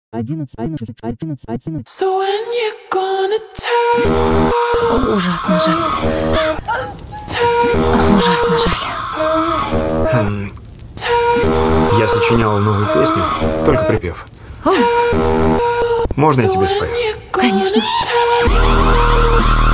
Ужасно жаль. Ужасно жаль. Я сочинял новую песню, только припев. Можно я тебе спою? Конечно.